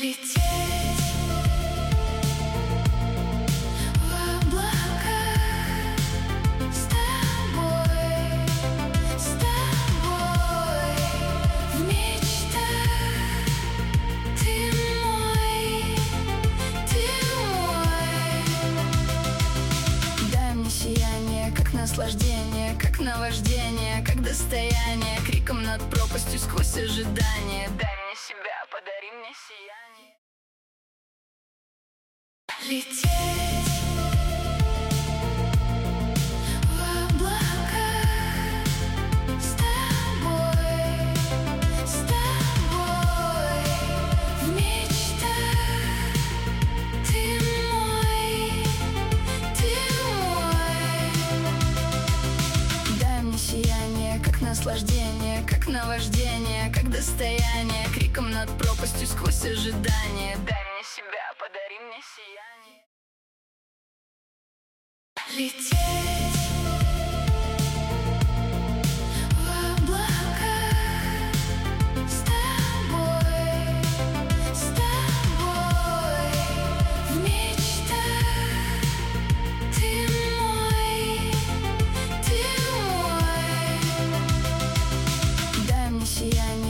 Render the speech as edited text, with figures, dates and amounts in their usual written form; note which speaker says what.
Speaker 1: Лететь в облака с тобой в мечтах. Ты мой. Дай мне сияние, как наслаждение, как наваждение, как достояние, криком над пропастью сквозь ожидание. Дай мне себя, подари мне сияние. Лететь в облака с тобой в мечтах. Ты мой. Дай мне сияние, как наслаждение, как наваждение, как достояние, криком над пропастью сквозь ожидание. Дай мне себя, подари мне сияние. Лететь.